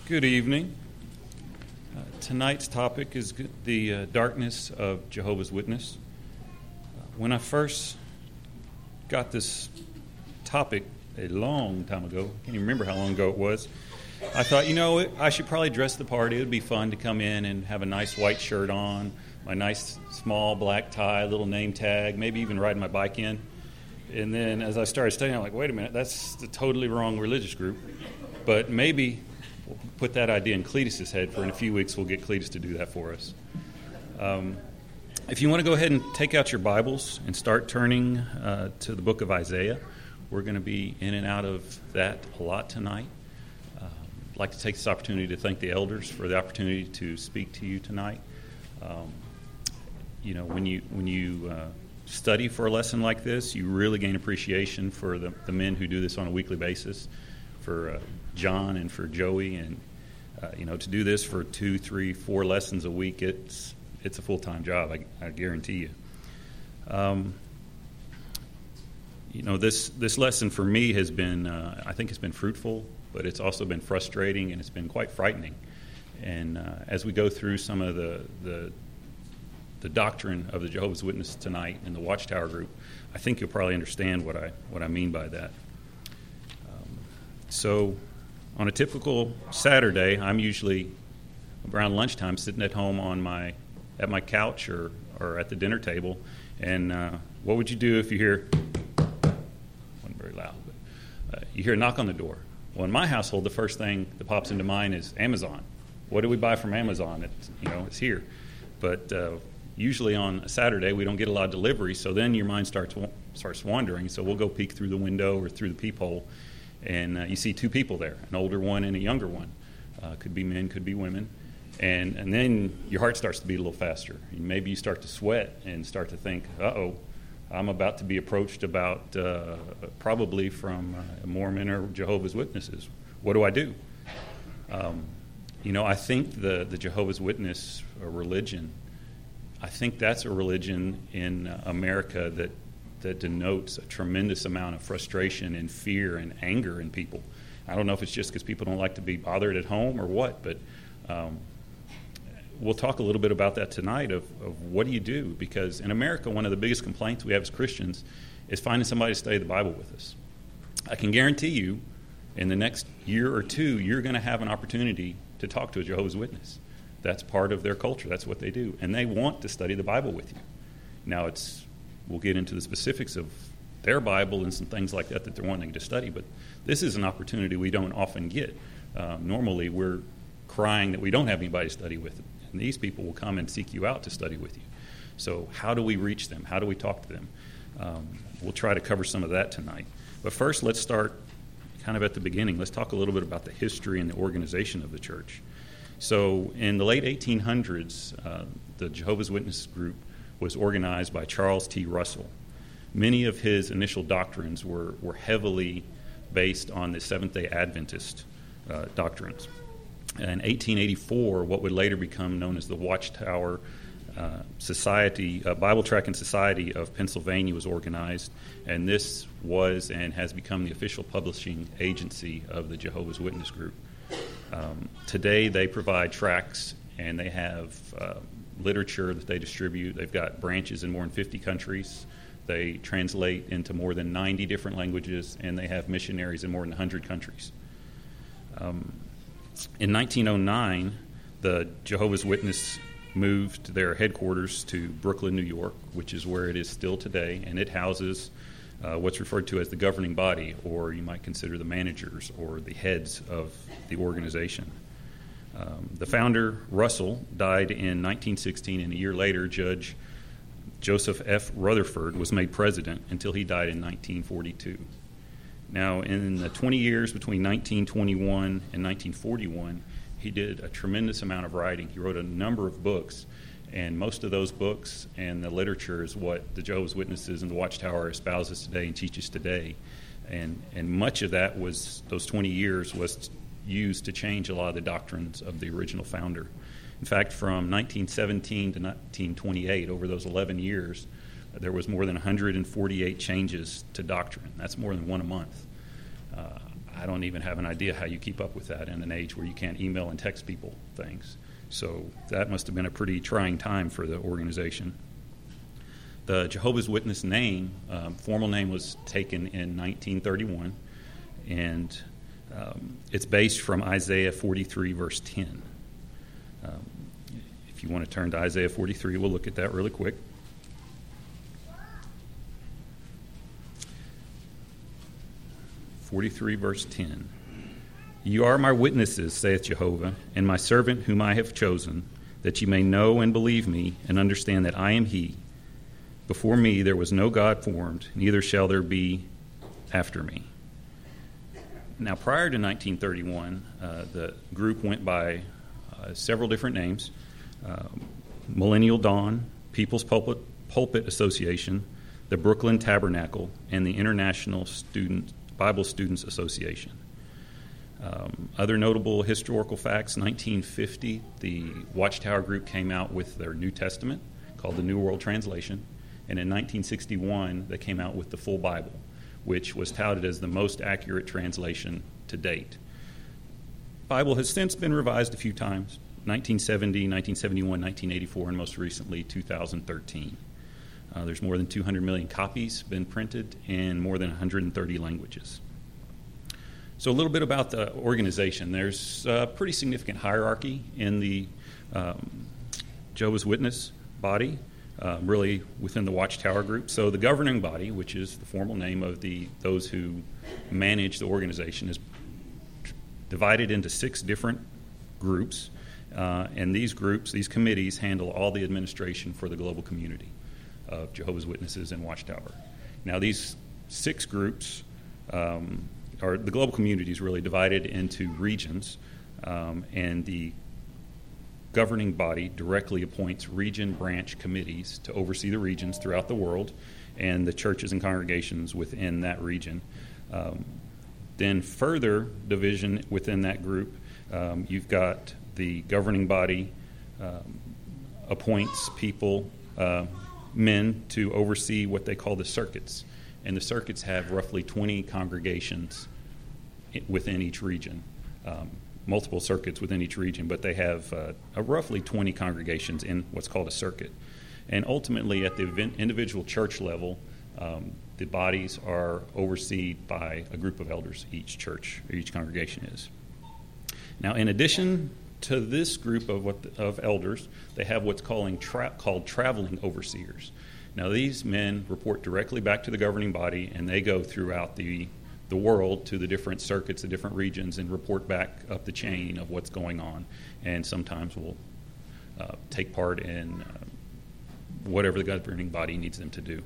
Good evening. Tonight's topic is the darkness of Jehovah's Witness. When I first got this topic a long time ago, I can't even remember how long ago it was, I thought, I should probably dress the part. It would be fun to come in and have a nice white shirt on, my nice small black tie, little name tag, maybe even riding my bike in. And then as I started studying, I'm like, wait a minute, that's the totally wrong religious group. But maybe we'll put that idea in Cletus's head, for in a few weeks we'll get Cletus to do that for us. If you want to go ahead and take out your Bibles and start turning to the book of Isaiah, we're going to be in and out of that a lot tonight. I'd like to take this opportunity to thank the elders for the opportunity to speak to you tonight. When you study for a lesson like this, you really gain appreciation for the men who do this on a weekly basis, for John and for Joey, and to do this for 2, 3, 4 lessons a week, it's a full-time job, I guarantee you. This lesson for me has been, I think it's been fruitful, but it's also been frustrating, and it's been quite frightening. And as we go through some of the doctrine of the Jehovah's Witness tonight in the Watchtower group, I think you'll probably understand what I mean by that. So on a typical Saturday, I'm usually around lunchtime sitting at home at my couch or at the dinner table. And what would you do if you hear, wasn't very loud, but you hear a knock on the door? Well, in my household, the first thing that pops into mind is Amazon. What do we buy from Amazon? It's here. But usually on a Saturday, we don't get a lot of delivery, so then your mind starts wandering. So we'll go peek through the window or through the peephole, and you see 2 people there, an older one and a younger one. Could be men, could be women. And then your heart starts to beat a little faster. Maybe you start to sweat and start to think, uh-oh, I'm about to be approached about probably from Mormon or Jehovah's Witnesses. What do I do? I think the Jehovah's Witness religion, I think that's a religion in America that denotes a tremendous amount of frustration and fear and anger in people. I don't know if it's just because people don't like to be bothered at home or what, but we'll talk a little bit about that tonight of what do you do? Because in America, one of the biggest complaints we have as Christians is finding somebody to study the Bible with us. I can guarantee you in the next year or 2, you're going to have an opportunity to talk to a Jehovah's Witness. That's part of their culture. That's what they do. And they want to study the Bible with you. Now, we'll get into the specifics of their Bible and some things like that they're wanting to study, but this is an opportunity we don't often get. Normally, we're crying that we don't have anybody to study with, and these people will come and seek you out to study with you. So how do we reach them? How do we talk to them? We'll try to cover some of that tonight. But first, let's start kind of at the beginning. Let's talk a little bit about the history and the organization of the church. So in the late 1800s, the Jehovah's Witness group was organized by Charles T. Russell. Many of his initial doctrines were heavily based on the Seventh-day Adventist doctrines. In 1884, what would later become known as the Watchtower Society, Bible Tracking Society of Pennsylvania was organized, and this was and has become the official publishing agency of the Jehovah's Witness group. Today, they provide tracts, and they have literature that they distribute. They've got branches in more than 50 countries. They translate into more than 90 different languages, and they have missionaries in more than 100 countries. In 1909, the Jehovah's Witness moved their headquarters to Brooklyn, New York, which is where it is still today, and it houses what's referred to as the governing body, or you might consider the managers or the heads of the organization. The founder, Russell, died in 1916, and a year later, Judge Joseph F. Rutherford was made president until he died in 1942. Now, in the 20 years between 1921 and 1941, he did a tremendous amount of writing. He wrote a number of books, and most of those books and the literature is what the Jehovah's Witnesses and the Watchtower espouses today and teaches today. And much of that was, those 20 years, was used to change a lot of the doctrines of the original founder. In fact, from 1917 to 1928, over those 11 years, there was more than 148 changes to doctrine. That's more than one a month. I don't even have an idea how you keep up with that in an age where you can't email and text people things. So that must have been a pretty trying time for the organization. The Jehovah's Witness name, formal name, was taken in 1931, and it's based from Isaiah 43, verse 10. If you want to turn to Isaiah 43, we'll look at that really quick. Verse 10. You are my witnesses, saith Jehovah, and my servant whom I have chosen, that ye may know and believe me, and understand that I am he. Before me there was no God formed, neither shall there be after me. Now, prior to 1931, the group went by several different names. Millennial Dawn, People's Pulpit Association, the Brooklyn Tabernacle, and the International Bible Students Association. Other notable historical facts: 1950, the Watchtower Group came out with their New Testament, called the New World Translation, and in 1961, they came out with the full Bible, which was touted as the most accurate translation to date. The Bible has since been revised a few times: 1970, 1971, 1984, and most recently 2013. There's more than 200 million copies been printed in more than 130 languages. So a little bit about the organization. There's a pretty significant hierarchy in the Jehovah's Witness body, really within the Watchtower Group. So the governing body, which is the formal name of those who manage the organization, is divided into 6 different groups. And these groups, these committees, handle all the administration for the global community of Jehovah's Witnesses and Watchtower. Now, these 6 groups, or the global community, is really divided into regions, and the governing body directly appoints region branch committees to oversee the regions throughout the world and the churches and congregations within that region. Then further division within that group, you've got the governing body appoints people, men, to oversee what they call the circuits. And the circuits have roughly 20 congregations within each region, multiple circuits within each region, but they have roughly 20 congregations in what's called a circuit. And ultimately, at the individual church level, the bodies are overseen by a group of elders, each church or each congregation is. Now, in addition to this group of elders, they have what's called traveling overseers. Now, these men report directly back to the governing body, and they go throughout the world to the different circuits, the different regions, and report back up the chain of what's going on, and sometimes will take part in whatever the governing body needs them to do.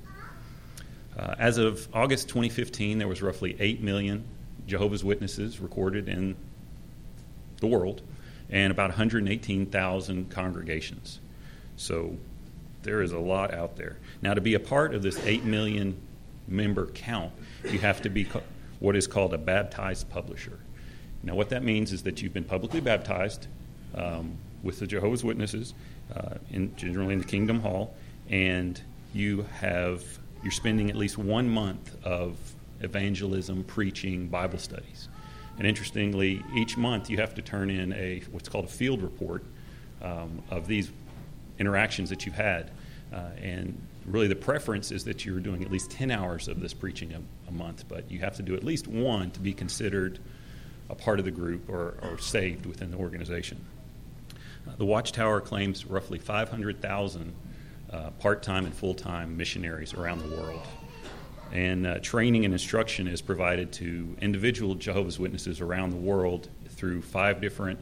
As of August 2015, there was roughly 8 million Jehovah's Witnesses recorded in the world, and about 118,000 congregations. So there is a lot out there. Now, to be a part of this 8 million member count, you have to be what is called a baptized publisher. Now, what that means is that you've been publicly baptized with the Jehovah's Witnesses, generally in the Kingdom Hall, and you're spending at least 1 month of evangelism, preaching, Bible studies. And interestingly, each month you have to turn in what's called a field report of these interactions that you've had. And really the preference is that you're doing at least 10 hours of this preaching a month, but you have to do at least 1 to be considered a part of the group or saved within the organization. The Watchtower claims roughly 500,000 part-time and full-time missionaries around the world. And training and instruction is provided to individual Jehovah's Witnesses around the world through 5 different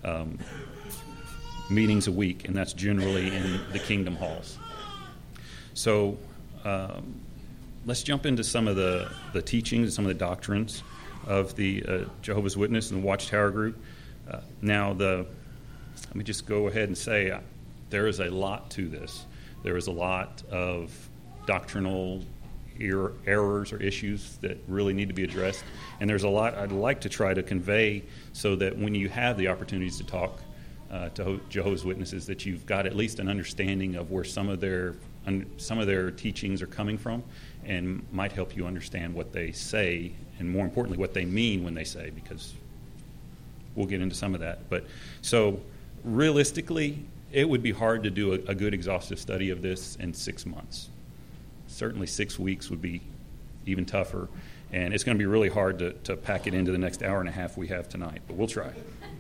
meetings a week, and that's generally in the Kingdom Halls. So let's jump into some of the teachings and some of the doctrines of the Jehovah's Witness and the Watchtower Group. Let me just go ahead and say there is a lot to this. There is a lot of doctrinal errors or issues that really need to be addressed. And there's a lot I'd like to try to convey so that when you have the opportunities to talk to Jehovah's Witnesses, that you've got at least an understanding of where some of their teachings are coming from, and might help you understand what they say and more importantly, what they mean when they say, because we'll get into some of that. But so realistically, it would be hard to do a good exhaustive study of this in 6 months. Certainly 6 weeks would be even tougher, and it's going to be really hard to pack it into the next hour and a half we have tonight, but we'll try.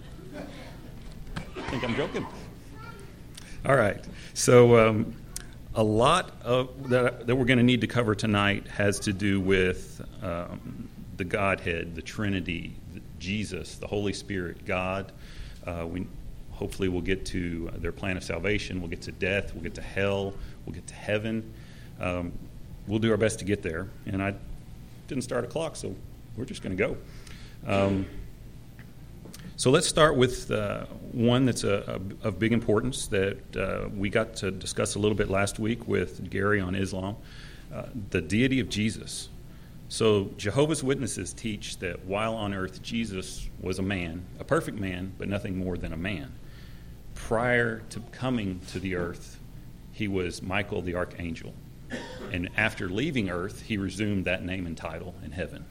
I think I'm joking. All right. So a lot of that we're going to need to cover tonight has to do with the Godhead, the Trinity, Jesus, the Holy Spirit, God. Hopefully we'll get to their plan of salvation. We'll get to death. We'll get to hell. We'll get to heaven. We'll do our best to get there. And I didn't start a clock, so we're just going to go. So let's start with one that's of big importance that we got to discuss a little bit last week with Gary on Islam, the deity of Jesus. So Jehovah's Witnesses teach that while on earth, Jesus was a man, a perfect man, but nothing more than a man. Prior to coming to the earth, he was Michael the archangel. And after leaving earth, he resumed that name and title in heaven.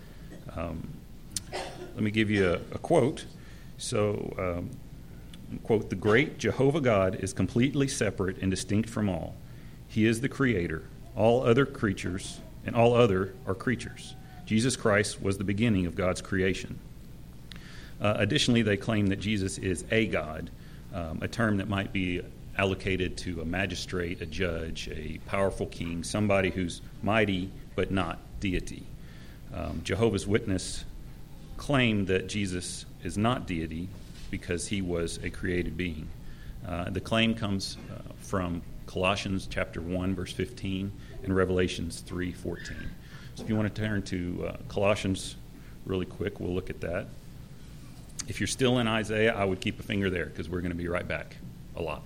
Let me give you a quote. So, quote, "The great Jehovah God is completely separate and distinct from all. He is the creator. All other creatures and all other are creatures. Jesus Christ was the beginning of God's creation." Additionally, they claim that Jesus is a God, a term that might be allocated to a magistrate, a judge, a powerful king, somebody who's mighty but not deity. Jehovah's Witness claim that Jesus is not deity because he was a created being. The claim comes from Colossians chapter 1, verse 15, and Revelations 3:14. So if you want to turn to Colossians really quick, we'll look at that. If you're still in Isaiah, I would keep a finger there because we're going to be right back a lot.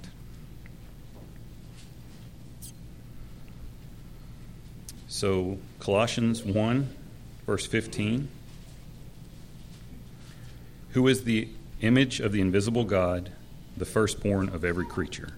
So Colossians 1, verse 15. "Who is the image of the invisible God, the firstborn of every creature."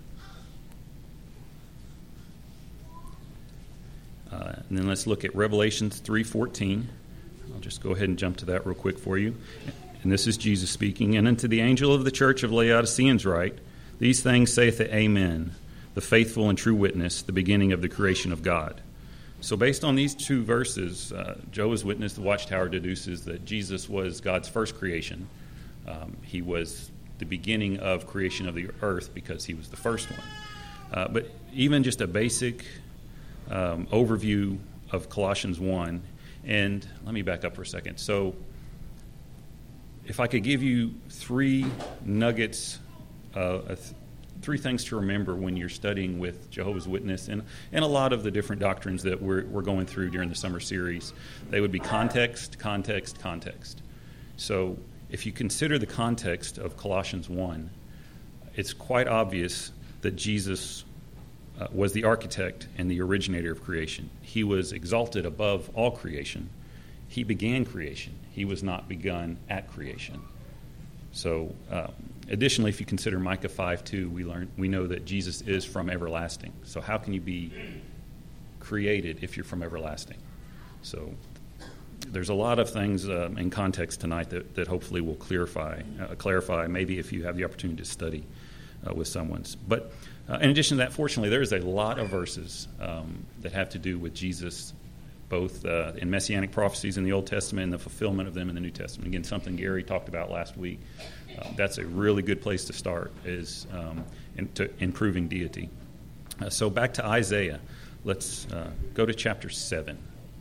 And then let's look at Revelations 3:14. I'll just go ahead and jump to that real quick for you. And this is Jesus speaking. "And unto the angel of the church of Laodiceans write, These things saith the Amen, the faithful and true witness, the beginning of the creation of God." So based on these two verses, Jehovah's Witness, the Watchtower, deduces that Jesus was God's first creation. He was the beginning of creation of the earth because he was the first one. But even just a basic overview of Colossians 1, and let me back up for a second. So if I could give you three nuggets, three things to remember when you're studying with Jehovah's Witness and a lot of the different doctrines that we're going through during the summer series, they would be context, context, context. So if you consider the context of Colossians 1, it's quite obvious that Jesus was the architect and the originator of creation. He was exalted above all creation. He began creation. He was not begun at creation. So additionally, if you consider Micah 5:2, we know that Jesus is from everlasting. So how can you be created if you're from everlasting? So there's a lot of things in context tonight that hopefully will clarify, maybe if you have the opportunity to study with someone. But in addition to that, fortunately, there's a lot of verses that have to do with Jesus, both in Messianic prophecies in the Old Testament and the fulfillment of them in the New Testament. Again, something Gary talked about last week. That's a really good place to start, is in proving deity. So back to Isaiah. Let's go to chapter 7.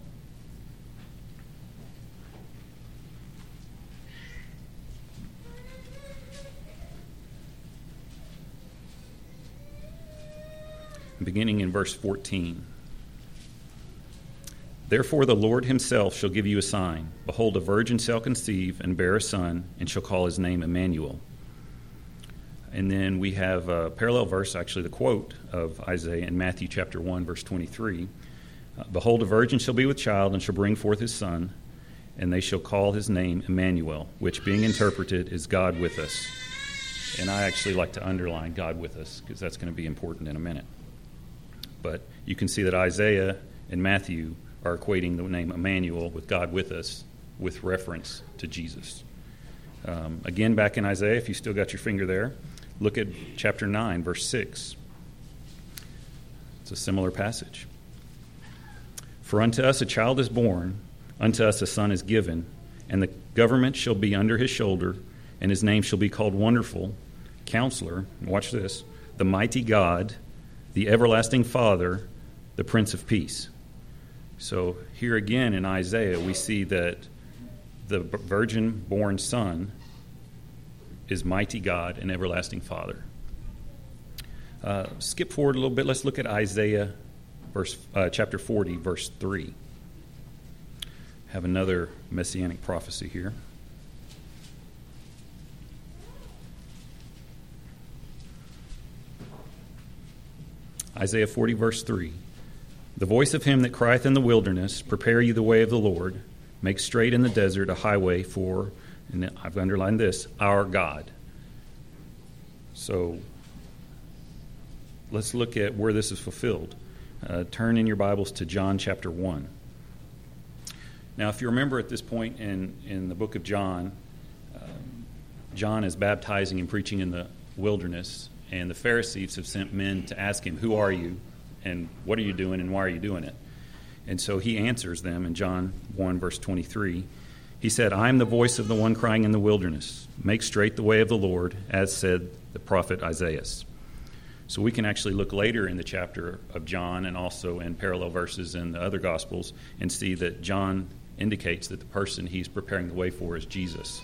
Beginning in verse 14. "Therefore the Lord himself shall give you a sign. Behold, a virgin shall conceive and bear a son, and shall call his name Emmanuel." And then we have a parallel verse, actually the quote of Isaiah in Matthew chapter 1, verse 23. "Behold, a virgin shall be with child, and shall bring forth his son, and they shall call his name Emmanuel, which being interpreted is God with us." And I actually like to underline God with us, because that's going to be important in a minute. But you can see that Isaiah and Matthew are equating the name Emmanuel with God with us with reference to Jesus. Again, back in Isaiah, if you still got your finger there, look at chapter 9, verse 6. It's a similar passage. For unto us a child is born, unto us a son is given, and the government shall be under his shoulder, and his name shall be called Wonderful, Counselor, watch this, the Mighty God, the Everlasting Father, the Prince of Peace. So here again in Isaiah, we see that the virgin-born Son is Mighty God and Everlasting Father. Skip forward a little bit. Let's look at Isaiah chapter 40, verse 3. Have another messianic prophecy here. Isaiah 40, verse 3. The voice of him that crieth in the wilderness, prepare ye the way of the Lord, make straight in the desert a highway for, and I've underlined this, our God. So let's look at where this is fulfilled. Turn in your Bibles to John chapter 1. Now, if you remember at this point in the book of John, John is baptizing and preaching in the wilderness, and the Pharisees have sent men to ask him, who are you, and what are you doing, and why are you doing it? And so he answers them in John 1, verse 23. He said, I am the voice of the one crying in the wilderness, make straight the way of the Lord, as said the prophet Isaiah. So we can actually look later in the chapter of John and also in parallel verses in the other Gospels and see that John indicates that the person he's preparing the way for is Jesus.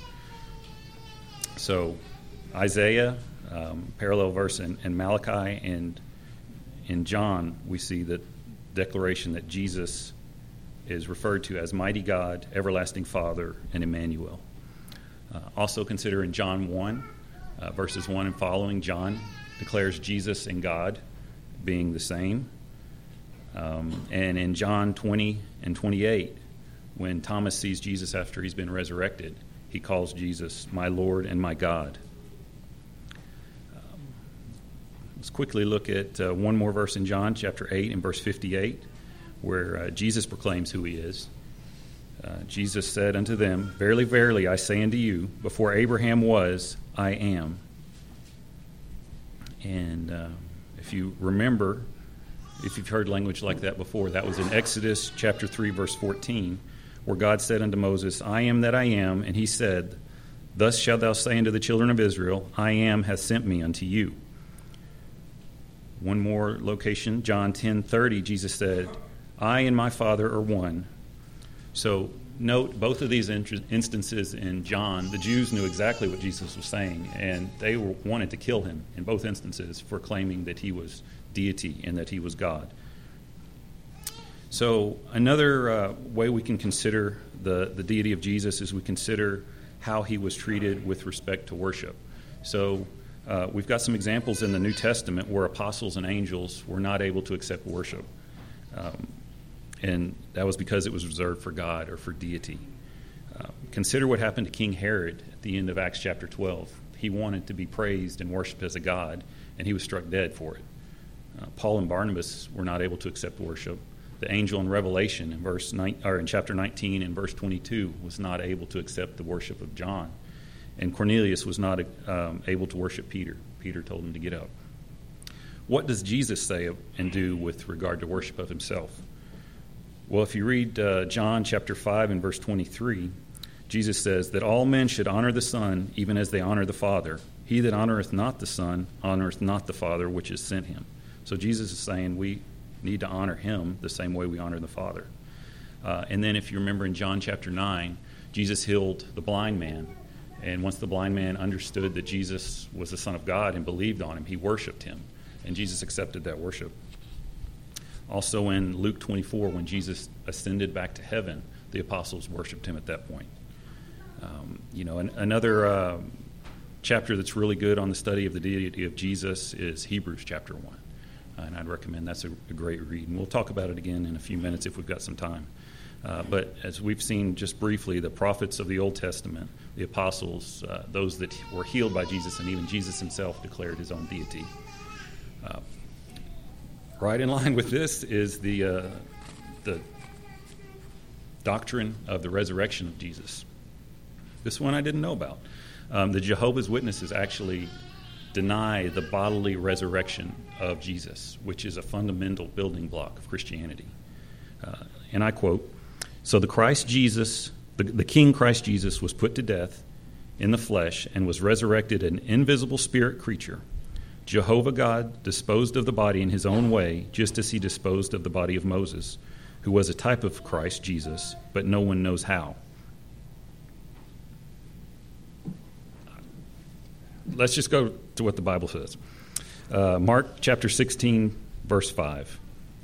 So Isaiah, parallel verse in Malachi, and in John we see the declaration that Jesus is referred to as Mighty God, Everlasting Father, and Emmanuel. Also consider in John 1, verses 1 and following, John declares Jesus and God being the same. And in John 20 and 28, when Thomas sees Jesus after he's been resurrected, he calls Jesus my Lord and my God. Let's quickly look at one more verse in John chapter 8 and verse 58, where Jesus proclaims who he is. Jesus said unto them, Verily, verily, I say unto you, before Abraham was, I am. And if you remember, if you've heard language like that before, that was in Exodus chapter 3, verse 14, where God said unto Moses, I am that I am, and he said, Thus shalt thou say unto the children of Israel, I am hath sent me unto you. One more location, John 10:30, Jesus said, I and my Father are one. So note both of these instances in John, the Jews knew exactly what Jesus was saying, and they wanted to kill him in both instances for claiming that he was deity and that he was God. So another way we can consider the deity of Jesus is we consider how he was treated with respect to worship. So we've got some examples in the New Testament where apostles and angels were not able to accept worship. And that was because it was reserved for God or for deity. Consider what happened to King Herod at the end of Acts chapter 12. He wanted to be praised and worshipped as a god, and he was struck dead for it. Paul and Barnabas were not able to accept worship. The angel in Revelation in chapter 19 and verse 22 was not able to accept the worship of John. And Cornelius was not able to worship Peter. Peter told him to get up. What does Jesus say and do with regard to worship of himself? Well, if you read John chapter 5 and verse 23, Jesus says that all men should honor the Son even as they honor the Father. He that honoreth not the Son honoreth not the Father which has sent him. So Jesus is saying we need to honor him the same way we honor the Father. And then if you remember in John chapter 9, Jesus healed the blind man. And once the blind man understood that Jesus was the Son of God and believed on him, he worshiped him. And Jesus accepted that worship. Also in Luke 24, when Jesus ascended back to heaven, the apostles worshiped him at that point. Another chapter that's really good on the study of the deity of Jesus is Hebrews chapter 1. And I'd recommend that's a great read. And we'll talk about it again in a few minutes if we've got some time. But as we've seen just briefly, the prophets of the Old Testament, the apostles, those that were healed by Jesus, and even Jesus himself declared his own deity. Right in line with this is the doctrine of the resurrection of Jesus. This one I didn't know about. The Jehovah's Witnesses actually deny the bodily resurrection of Jesus, which is a fundamental building block of Christianity. And I quote, "So the Christ Jesus, the King Christ Jesus, was put to death in the flesh and was resurrected an invisible spirit creature. Jehovah God disposed of the body in his own way, just as he disposed of the body of Moses, who was a type of Christ Jesus, but no one knows how." Let's just go to what the Bible says. Mark chapter 16, verse 5.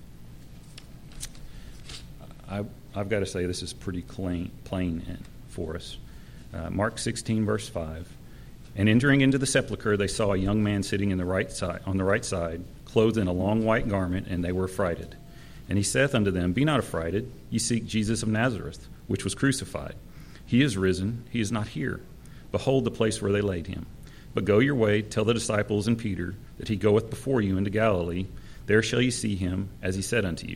I've got to say this is pretty plain for us. Mark 16, verse 5. "And entering into the sepulchre, they saw a young man sitting on the right side, clothed in a long white garment, and they were affrighted. And he saith unto them, Be not affrighted, ye seek Jesus of Nazareth, which was crucified. He is risen, he is not here. Behold the place where they laid him. But go your way, tell the disciples and Peter that he goeth before you into Galilee. There shall ye see him, as he said unto you."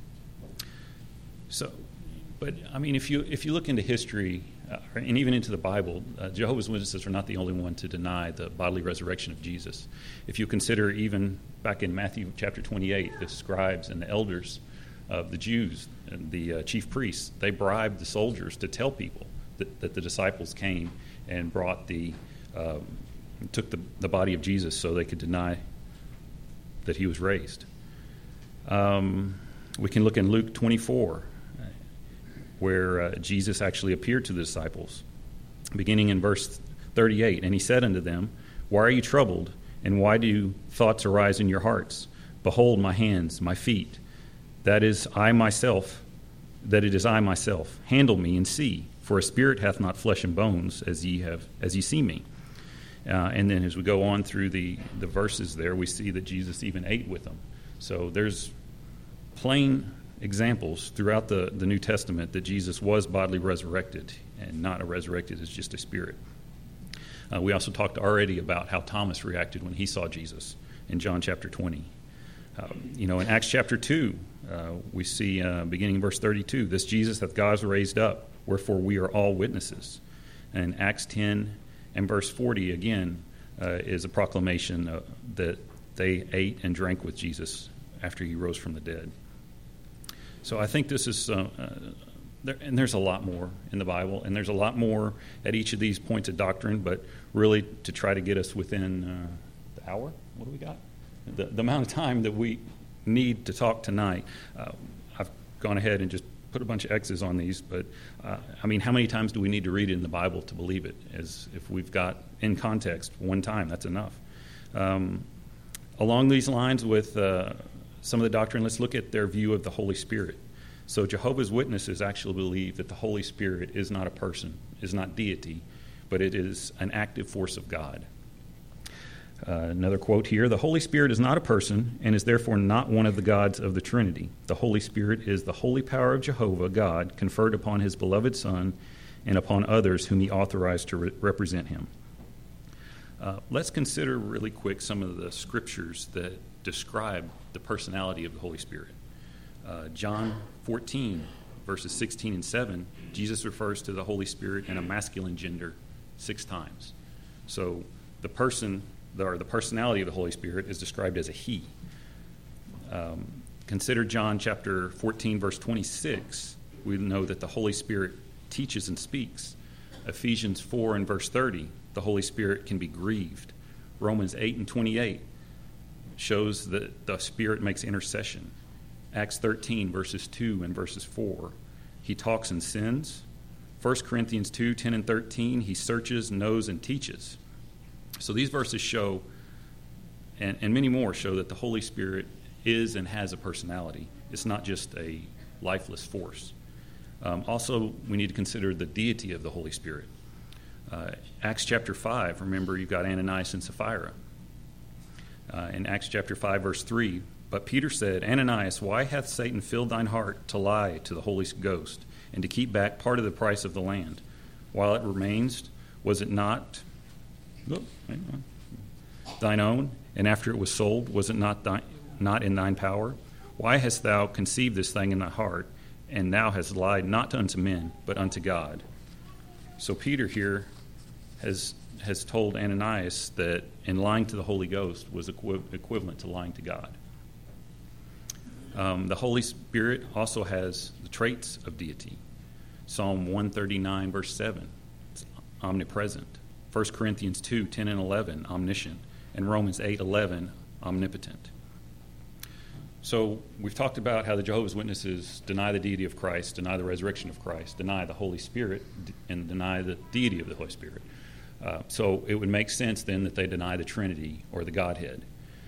So, but I mean, if you look into history and even into the Bible, Jehovah's Witnesses are not the only one to deny the bodily resurrection of Jesus. If you consider even back in Matthew chapter 28, the scribes and the elders of the Jews and the chief priests, they bribed the soldiers to tell people that the disciples came and brought took the body of Jesus so they could deny that he was raised. We can look in Luke 24, where Jesus actually appeared to the disciples, beginning in verse 38. "And he said unto them, Why are you troubled, and why do thoughts arise in your hearts? Behold my hands, my feet, that it is I myself. Handle me and see, for a spirit hath not flesh and bones, as ye see me." And then as we go on through the verses there, we see that Jesus even ate with them. So there's plain examples throughout the New Testament that Jesus was bodily resurrected, and not resurrected as just a spirit. We also talked already about how Thomas reacted when he saw Jesus in John chapter 20. In Acts chapter 2, we see, beginning in verse 32, "This Jesus hath God raised up, wherefore we are all witnesses." And Acts 10 and verse 40, again, is a proclamation that they ate and drank with Jesus after he rose from the dead. So I think this is, and there's a lot more in the Bible, and there's a lot more at each of these points of doctrine, but really to try to get us within the hour, what do we got? The amount of time that we need to talk tonight. I've gone ahead and just put a bunch of X's on these, but how many times do we need to read it in the Bible to believe it? As if we've got in context one time, that's enough. Along these lines with some of the doctrine, let's look at their view of the Holy Spirit. So Jehovah's Witnesses actually believe that the Holy Spirit is not a person, is not deity, but it is an active force of God. Another quote here, "The Holy Spirit is not a person and is therefore not one of the gods of the Trinity. The Holy Spirit is the holy power of Jehovah, God, conferred upon his beloved Son and upon others whom he authorized to represent him." Let's consider really quick some of the scriptures that describe the personality of the Holy Spirit. John 14, verses 16 and 7, Jesus refers to the Holy Spirit in a masculine gender 6 times. So the personality of the Holy Spirit is described as a he. Consider John chapter 14, verse 26. We know that the Holy Spirit teaches and speaks. Ephesians 4 and verse 30, the Holy Spirit can be grieved. Romans 8 and 28 shows that the Spirit makes intercession. Acts 13, verses 2 and verses 4, he talks and sins. 1 Corinthians 2, 10 and 13, he searches, knows, and teaches. So these verses show, and many more show, that the Holy Spirit is and has a personality. It's not just a lifeless force. Also, we need to consider the deity of the Holy Spirit. Acts chapter 5, remember you've got Ananias and Sapphira. In Acts chapter 5, verse 3, "But Peter said, Ananias, why hath Satan filled thine heart to lie to the Holy Ghost, and to keep back part of the price of the land? While it remains, was it not thine own? And after it was sold, was it not in thine power? Why hast thou conceived this thing in thy heart? and thou hast lied not unto men, but unto God. So Peter here has told Ananias that in lying to the Holy Ghost was equivalent to lying to God. The Holy Spirit also has the traits of deity. Psalm 139, verse 7, it's omnipresent. 1 Corinthians 2, 10 and 11, omniscient. And Romans 8, 11, omnipotent. So we've talked about how the Jehovah's Witnesses deny the deity of Christ, deny the resurrection of Christ, deny the Holy Spirit, and deny the deity of the Holy Spirit. So it would make sense then that they deny the Trinity or the Godhead.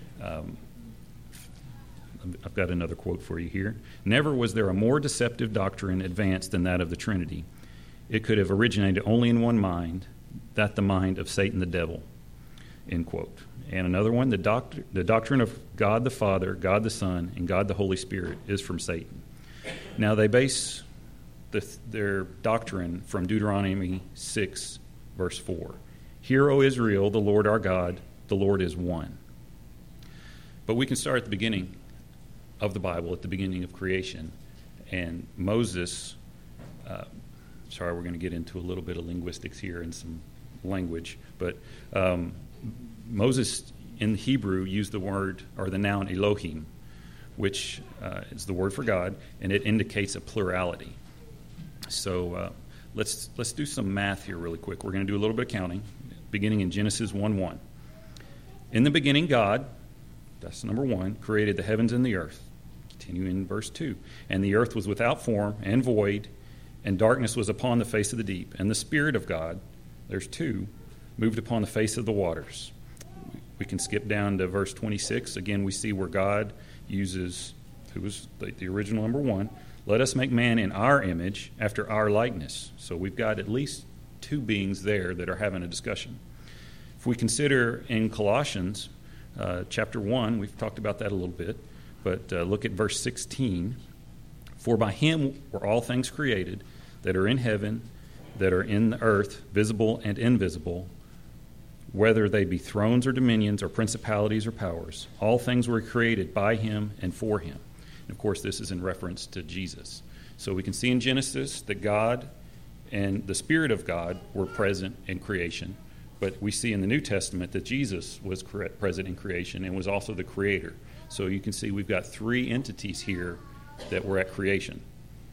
I've got another quote for you here. Never was there a more deceptive doctrine advanced than that of the Trinity. It could have originated only in one mind, that the mind of Satan the devil. End quote. And another one, the doctrine of God the Father, God the Son, and God the Holy Spirit is from Satan. Now they base their doctrine from Deuteronomy 6, verse 4. Hear, O Israel, the Lord our God, the Lord is one. But we can start at the beginning of the Bible, at the beginning of creation. And Moses, we're going to get into a little bit of linguistics here and some language, but Moses in Hebrew used the word or the noun Elohim, which is the word for God, and it indicates a plurality. So let's do some math here really quick. We're going to do a little bit of counting, beginning in Genesis 1:1. In the beginning, God, that's number 1, created the heavens and the earth. Continue in verse 2. And the earth was without form and void, and darkness was upon the face of the deep. And the Spirit of God, there's 2, moved upon the face of the waters. We can skip down to verse 26. Again, we see where God uses, who was the original number 1, let us make man in our image, after our likeness. So we've got at least 2 beings there that are having a discussion. If we consider in Colossians chapter 1, we've talked about that a little bit, but look at verse 16. For by him were all things created that are in heaven, that are in the earth, visible and invisible, whether they be thrones or dominions or principalities or powers. All things were created by him and for him. And of course, this is in reference to Jesus. So we can see in Genesis that God and the Spirit of God were present in creation. But we see in the New Testament that Jesus was present in creation and was also the creator. So you can see we've got 3 entities here that were at creation.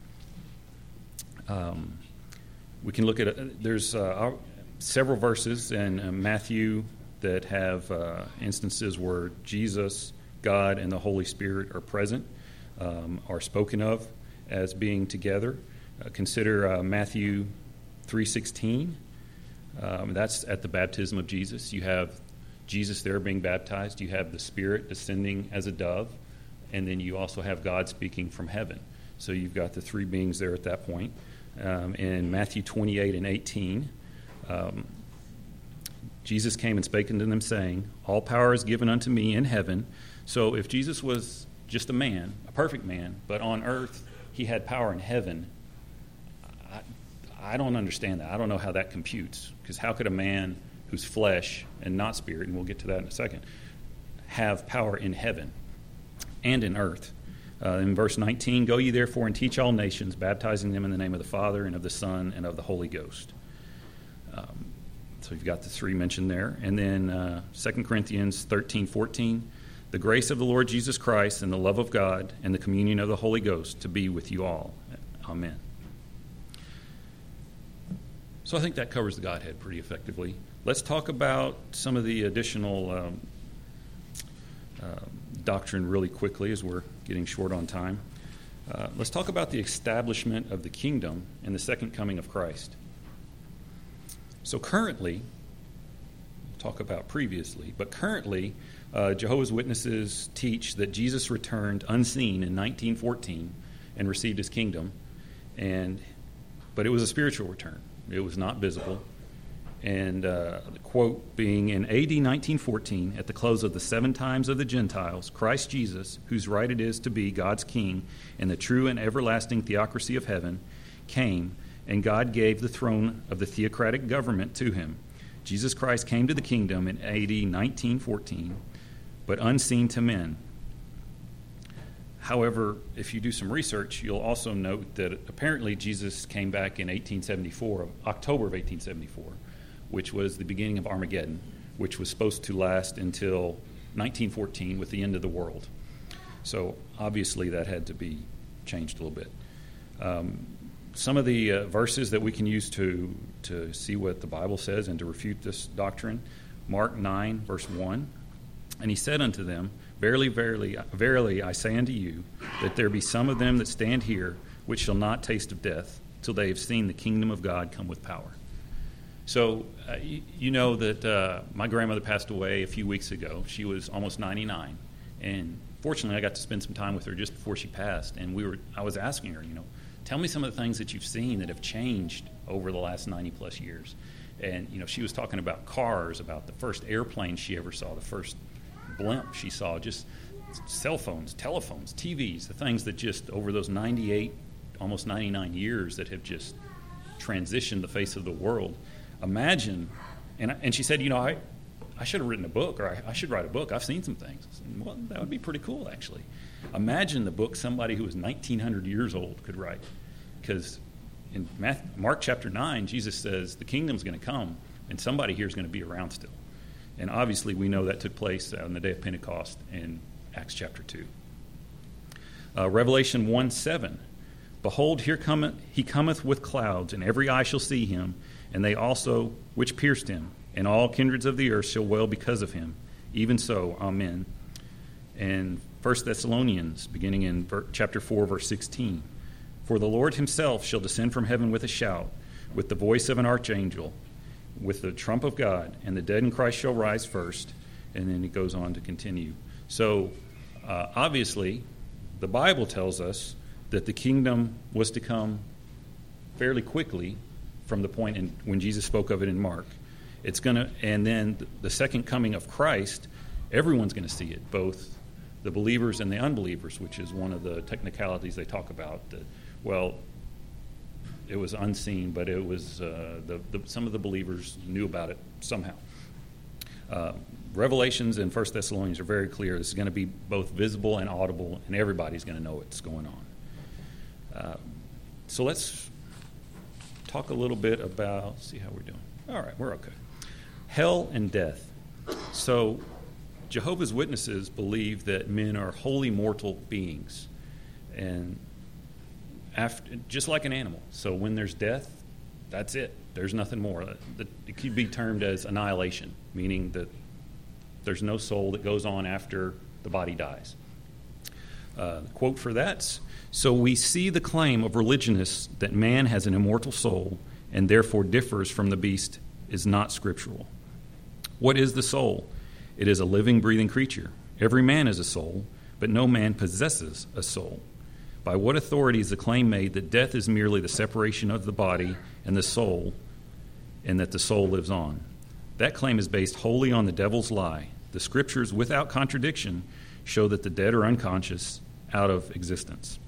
We can look at, there's several verses in Matthew that have instances where Jesus, God, and the Holy Spirit are present, are spoken of as being together. Consider Matthew 3:16. That's at the baptism of Jesus. You have Jesus there being baptized. You have the Spirit descending as a dove. And then you also have God speaking from heaven. So you've got the 3 beings there at that point. In Matthew 28 and 18, Jesus came and spake unto them, saying, all power is given unto me in heaven. So if Jesus was just a man, a perfect man, but on earth he had power in heaven, I don't understand that. I don't know how that computes. Because how could a man who's flesh and not spirit, and we'll get to that in a second, have power in heaven and in earth? In verse 19, go ye therefore and teach all nations, baptizing them in the name of the Father and of the Son and of the Holy Ghost. So you've got the 3 mentioned there. And then 2 Corinthians 13:14, the grace of the Lord Jesus Christ and the love of God and the communion of the Holy Ghost to be with you all. Amen. So I think that covers the Godhead pretty effectively. Let's talk about some of the additional doctrine really quickly as we're getting short on time. Let's talk about the establishment of the kingdom and the second coming of Christ. So currently, we'll talk about previously, but currently Jehovah's Witnesses teach that Jesus returned unseen in 1914 and received his kingdom, but it was a spiritual return. It was not visible. And the quote being, in AD 1914, at the close of the 7 times of the Gentiles, Christ Jesus, whose right it is to be God's king in the true and everlasting theocracy of heaven, came, and God gave the throne of the theocratic government to him. Jesus Christ came to the kingdom in AD 1914, but unseen to men. However, if you do some research, you'll also note that apparently Jesus came back in 1874, October of 1874, which was the beginning of Armageddon, which was supposed to last until 1914 with the end of the world. So obviously that had to be changed a little bit. Some of the verses that we can use to see what the Bible says and to refute this doctrine, Mark 9, verse 1, and he said unto them, Verily, verily, verily, I say unto you, that there be some of them that stand here which shall not taste of death till they have seen the kingdom of God come with power. So you know that my grandmother passed away a few weeks ago. She was almost 99, and fortunately I got to spend some time with her just before she passed, and I was asking her, tell me some of the things that you've seen that have changed over the last 90-plus years. And, she was talking about cars, about the first airplane she ever saw, the first blimp she saw, just cell phones, telephones, TVs, the things that just over those 98, almost 99 years that have just transitioned the face of the world. Imagine, and she said, I should have written a book, or I should write a book. I've seen some things. I said, well, that would be pretty cool, actually. Imagine the book somebody who was 1,900 years old could write. Because in Mark chapter 9, Jesus says the kingdom's going to come, and somebody here is going to be around still. And obviously we know that took place on the day of Pentecost in Acts chapter 2. Revelation 1:7, Behold, he cometh with clouds, and every eye shall see him, and they also which pierced him, and all kindreds of the earth shall wail because of him. Even so, amen. And 1 Thessalonians, beginning in chapter 4, verse 16, For the Lord himself shall descend from heaven with a shout, with the voice of an archangel, with the trump of God, and the dead in Christ shall rise first. And then it goes on to continue. So, obviously, the Bible tells us that the kingdom was to come fairly quickly from the point when Jesus spoke of it in Mark. And then the second coming of Christ, everyone's going to see it, both the believers and the unbelievers, which is one of the technicalities they talk about. That, it was unseen, but it was some of the believers knew about it somehow. Revelations and 1 Thessalonians are very clear. This is going to be both visible and audible, and everybody's going to know what's going on. So let's talk a little bit about, see how we're doing. All right, we're okay. Hell and death. So Jehovah's Witnesses believe that men are wholly mortal beings, and just like an animal. So when there's death, that's it. There's nothing more. It could be termed as annihilation, meaning that there's no soul that goes on after the body dies. The quote for that, So we see the claim of religionists that man has an immortal soul and therefore differs from the beast is not scriptural. What is the soul? It is a living, breathing creature. Every man is a soul, but no man possesses a soul. By what authority is the claim made that death is merely the separation of the body and the soul, and that the soul lives on? That claim is based wholly on the devil's lie. The scriptures, without contradiction, show that the dead are unconscious, out of existence.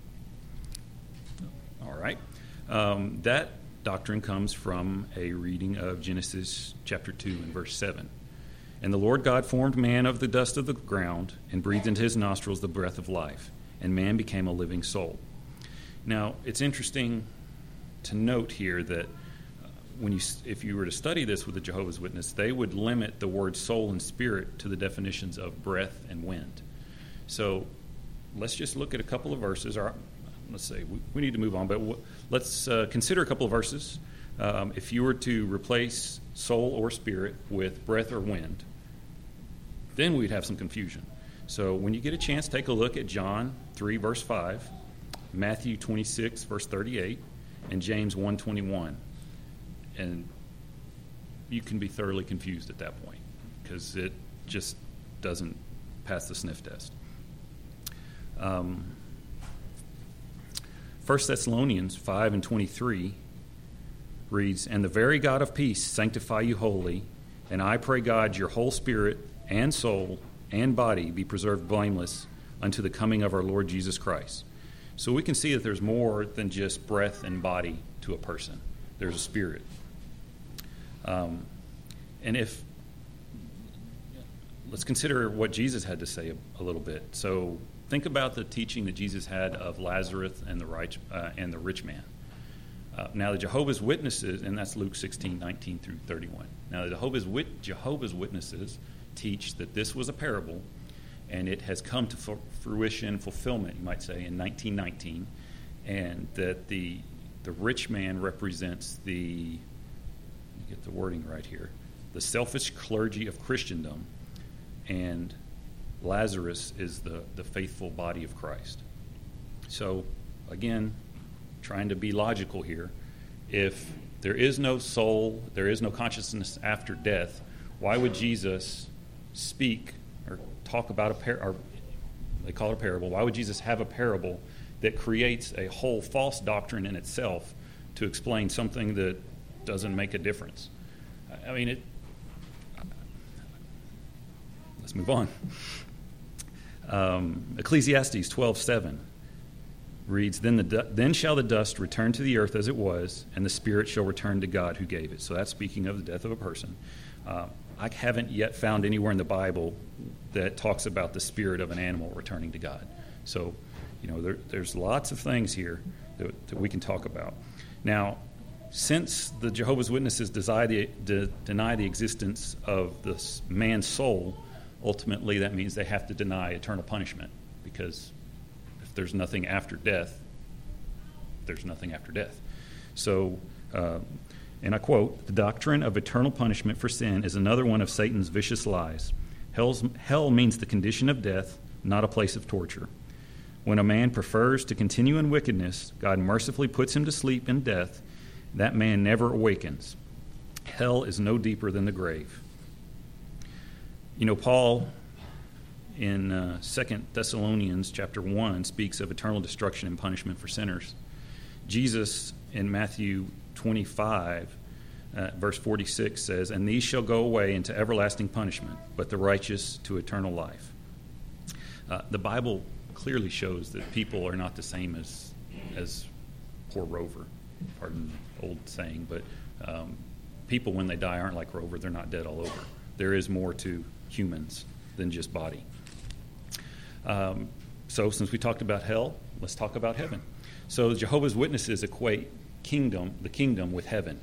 All right. That doctrine comes from a reading of Genesis chapter 2 and verse 7. And the Lord God formed man of the dust of the ground and breathed into his nostrils the breath of life, and man became a living soul. Now, it's interesting to note here that if you were to study this with the Jehovah's Witness, they would limit the word soul and spirit to the definitions of breath and wind. So let's just look at a couple of verses. Let's say we need to move on, but let's consider a couple of verses. If you were to replace soul or spirit with breath or wind, then we'd have some confusion. So when you get a chance, take a look at John 3, verse 5, Matthew 26, verse 38, and James 1:21. And you can be thoroughly confused at that point because it just doesn't pass the sniff test. 1 Thessalonians 5 and 23 reads, And the very God of peace sanctify you wholly, and I pray God your whole spirit and soul and body be preserved blameless unto the coming of our Lord Jesus Christ. So we can see that there's more than just breath and body to a person. There's a spirit. Let's consider what Jesus had to say a little bit. So think about the teaching that Jesus had of Lazarus and the rich man. Now the Jehovah's Witnesses, and that's Luke 16:19 through 31. Now the Jehovah's Witnesses teach that this was a parable, and it has come to fruition, fulfillment, you might say, in 1919, and that the rich man represents let me get the wording right here, the selfish clergy of Christendom, and Lazarus is the faithful body of Christ. So, again, trying to be logical here, if there is no soul, there is no consciousness after death, why would Jesus speak or talk about they call it a parable, why would Jesus have a parable that creates a whole false doctrine in itself to explain something that doesn't make a difference? I mean, let's move on. Ecclesiastes 12:7 reads, Then shall the dust return to the earth as it was, and the spirit shall return to God who gave it. So that's speaking of the death of a person. I haven't yet found anywhere in the Bible that talks about the spirit of an animal returning to God. So, there's lots of things here that we can talk about. Now, since the Jehovah's Witnesses deny the existence of this man's soul, ultimately that means they have to deny eternal punishment, because if there's nothing after death, there's nothing after death. So, and I quote, "The doctrine of eternal punishment for sin is another one of Satan's vicious lies. Hell means the condition of death, not a place of torture. When a man prefers to continue in wickedness, God mercifully puts him to sleep in death. That man never awakens. Hell is no deeper than the grave." Paul in 2 Thessalonians chapter 1 speaks of eternal destruction and punishment for sinners. Jesus in Matthew 25, verse 46 says, "And these shall go away into everlasting punishment, but the righteous to eternal life." The Bible clearly shows that people are not the same as poor Rover. Pardon the old saying, but people, when they die, aren't like Rover. They're not dead all over. There is more to humans than just body. So since we talked about hell, let's talk about heaven. So the Jehovah's Witnesses equate the kingdom with heaven.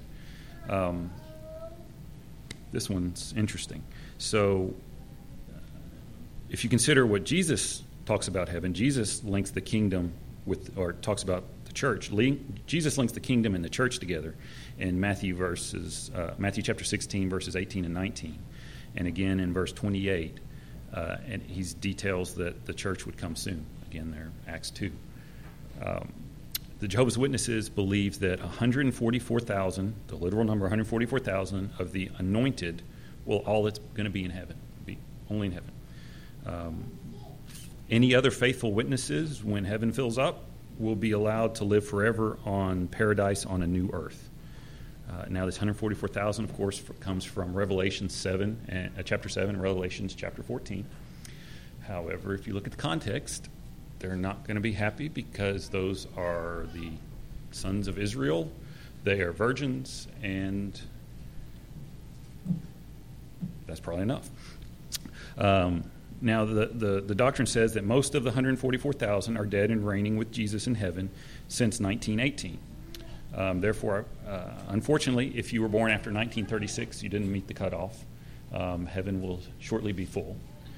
This one's interesting. So if you consider what Jesus talks about heaven, Jesus links the kingdom or talks about the church. Jesus links the kingdom and the church together in Matthew chapter 16, verses 18 and 19. And again in verse 28, and he details that the church would come soon. Again there, Acts 2. The Jehovah's Witnesses believe that 144,000, the literal number 144,000 of the anointed, all that's going to be in heaven, be only in heaven. Any other faithful witnesses, when heaven fills up, will be allowed to live forever on paradise on a new earth. Now, this 144,000, of course, comes from Revelation 7, chapter 7, and Revelations chapter 14. However, if you look at the context, they're not going to be happy because those are the sons of Israel. They are virgins, and that's probably enough. Now, the doctrine says that most of the 144,000 are dead and reigning with Jesus in heaven since 1918. Therefore, unfortunately, if you were born after 1936, you didn't meet the cutoff. Heaven will shortly be full.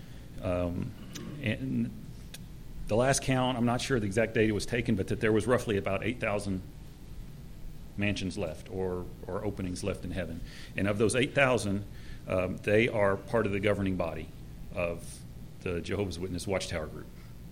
And the last count, I'm not sure the exact date it was taken, but that there was roughly about 8,000 mansions left or openings left in heaven. And of those 8,000, they are part of the governing body of the Jehovah's Witness Watchtower Group.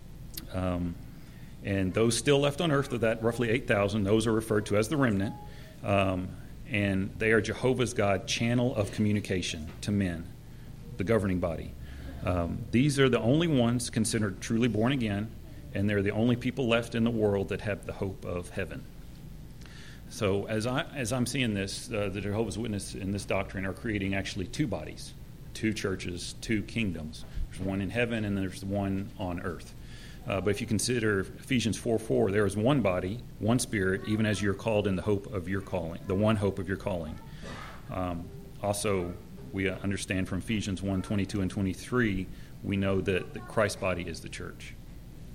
And those still left on earth, of that roughly 8,000, those are referred to as the remnant. And they are Jehovah's God channel of communication to men, the governing body. These are the only ones considered truly born again, and they're the only people left in the world that have the hope of heaven. So as I'm seeing this, the Jehovah's Witnesses in this doctrine are creating actually two bodies, two churches, two kingdoms. There's one in heaven and there's one on earth. But if you consider Ephesians 4:4, there is one body, one spirit, even as you're called in the hope of your calling, the one hope of your calling. Also, we understand from Ephesians 1:22 and 23, we know that the Christ's body is the church.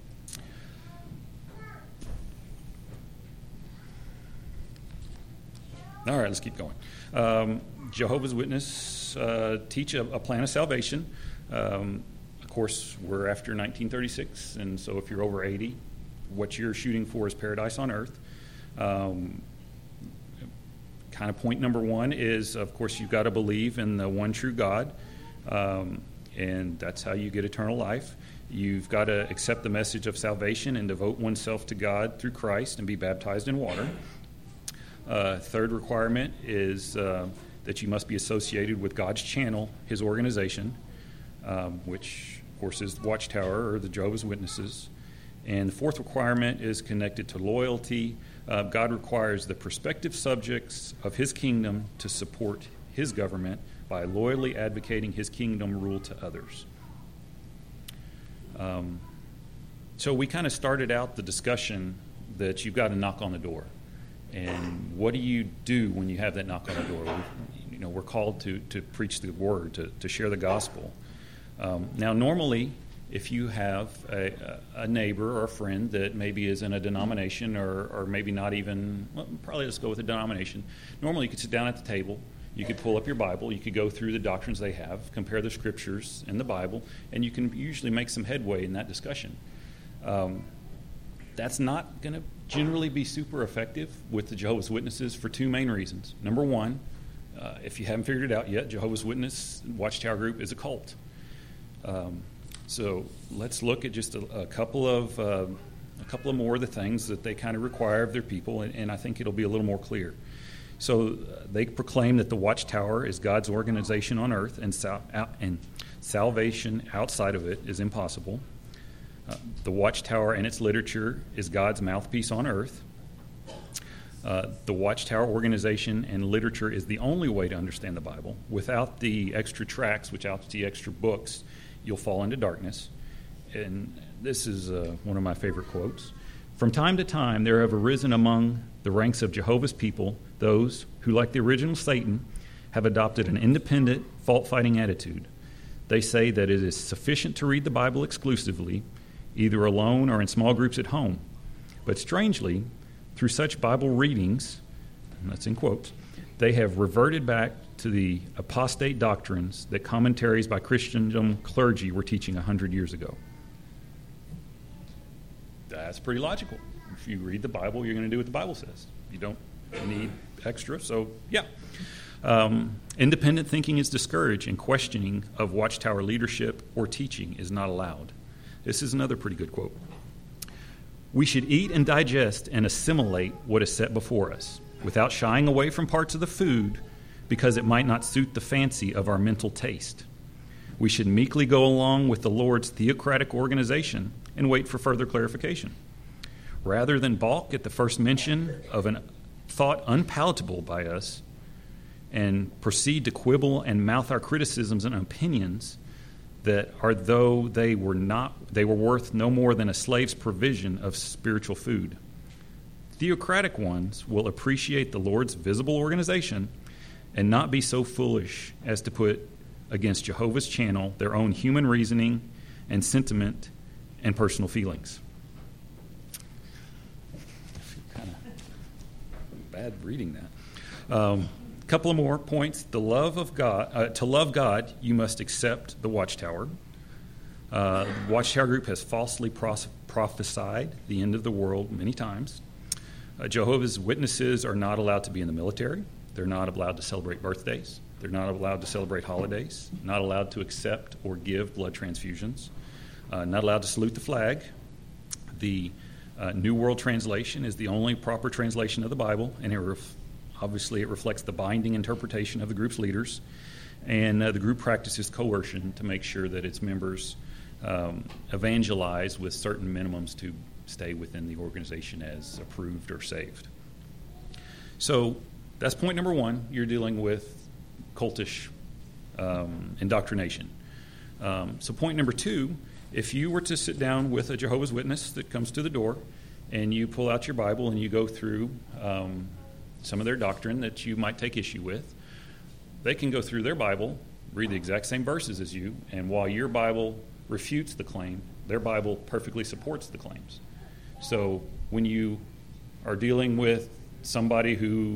All right, let's keep going. Jehovah's Witnesses teach a plan of salvation. Of course, we're after 1936, and so if you're over 80, what you're shooting for is paradise on earth. Kind of point number one is, of course, you've got to believe in the one true God, and that's how you get eternal life. You've got to accept the message of salvation and devote oneself to God through Christ and be baptized in water. Third requirement is that you must be associated with God's channel, his organization, which, of course, is the Watchtower or the Jehovah's Witnesses. And the fourth requirement is connected to loyalty. God requires the prospective subjects of his kingdom to support his government by loyally advocating his kingdom rule to others. So we kind of started out the discussion that you've got to knock on the door. And what do you do when you have that knock on the door? We're called to preach the word, to share the gospel. Now, normally, if you have a neighbor or a friend that maybe is in a denomination or maybe not even, well, probably let's go with a denomination. Normally, you could sit down at the table. You could pull up your Bible. You could go through the doctrines they have, compare the scriptures in the Bible, and you can usually make some headway in that discussion. That's not going to generally be super effective with the Jehovah's Witnesses for two main reasons. Number one, if you haven't figured it out yet, Jehovah's Witness Watchtower Group is a cult. So let's look at just a couple of more of the things that they kind of require of their people, and I think it'll be a little more clear. So they proclaim that the Watchtower is God's organization on earth, and salvation outside of it is impossible. The Watchtower and its literature is God's mouthpiece on earth. The Watchtower organization and literature is the only way to understand the Bible. Without the extra tracts, without the extra books, you'll fall into darkness. And this is one of my favorite quotes. From time to time, there have arisen among the ranks of Jehovah's people those who, like the original Satan, have adopted an independent, fault-finding attitude. They say that it is sufficient to read the Bible exclusively, either alone or in small groups at home. But strangely, through such Bible readings, and that's in quotes, they have reverted back to the apostate doctrines that commentaries by Christendom clergy were teaching 100 years ago. That's pretty logical. If you read the Bible, you're going to do what the Bible says. You don't need extra, so yeah. Independent thinking is discouraged, and questioning of Watchtower leadership or teaching is not allowed. This is another pretty good quote. We should eat and digest and assimilate what is set before us, without shying away from parts of the food because it might not suit the fancy of our mental taste. We should meekly go along with the Lord's theocratic organization and wait for further clarification. Rather than balk at the first mention of a thought unpalatable by us and proceed to quibble and mouth our criticisms and opinions that are though they were worth no more than a slave's provision of spiritual food. Theocratic ones will appreciate the Lord's visible organization and not be so foolish as to put against Jehovah's channel their own human reasoning and sentiment and personal feelings. I feel kind of bad reading that. Couple of more points. The love of God. To love God, you must accept the Watchtower. The Watchtower Group has falsely prophesied the end of the world many times. Jehovah's Witnesses are not allowed to be in the military. They're not allowed to celebrate birthdays. They're not allowed to celebrate holidays. Not allowed to accept or give blood transfusions. Not allowed to salute the flag. The New World Translation is the only proper translation of the Bible, and obviously it reflects the binding interpretation of the group's leaders. And the group practices coercion to make sure that its members evangelize with certain minimums to stay within the organization as approved or saved. So that's point number one. You're dealing with cultish indoctrination. So point number two, if you were to sit down with a Jehovah's Witness that comes to the door and you pull out your Bible and you go through some of their doctrine that you might take issue with, they can go through their Bible, read the exact same verses as you, and while your Bible refutes the claim, their Bible perfectly supports the claims. So when you are dealing with somebody who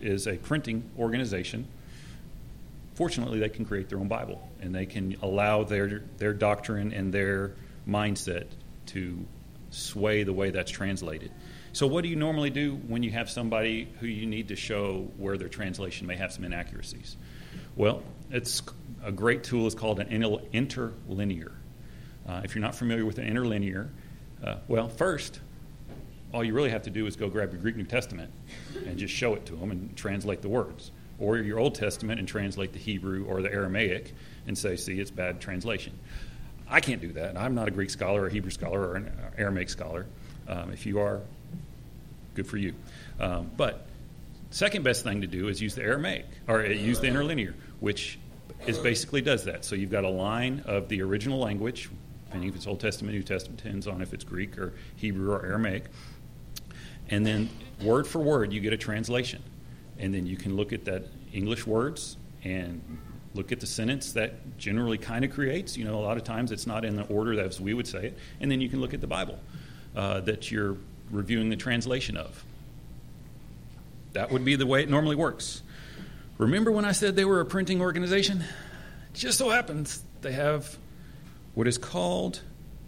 is a printing organization. Fortunately, they can create their own Bible, and they can allow their doctrine and their mindset to sway the way that's translated. So what do you normally do when you have somebody who you need to show where their translation may have some inaccuracies? Well, it's a great tool is called an interlinear. If you're not familiar with an interlinear, first, all you really have to do is go grab your Greek New Testament and just show it to them and translate the words. Or your Old Testament and translate the Hebrew or the Aramaic and say, see, it's bad translation. I can't do that. I'm not a Greek scholar or a Hebrew scholar or an Aramaic scholar. If you are, good for you. But second best thing to do is use the Aramaic, or use the interlinear, which basically does that. So you've got a line of the original language, depending if it's Old Testament, New Testament, depends on if it's Greek or Hebrew or Aramaic. And then word for word, you get a translation. And then you can look at that English words and look at the sentence that generally kind of creates. A lot of times it's not in the order as we would say it. And then you can look at the Bible that you're reviewing the translation of. That would be the way it normally works. Remember when I said they were a printing organization? It just so happens they have what is called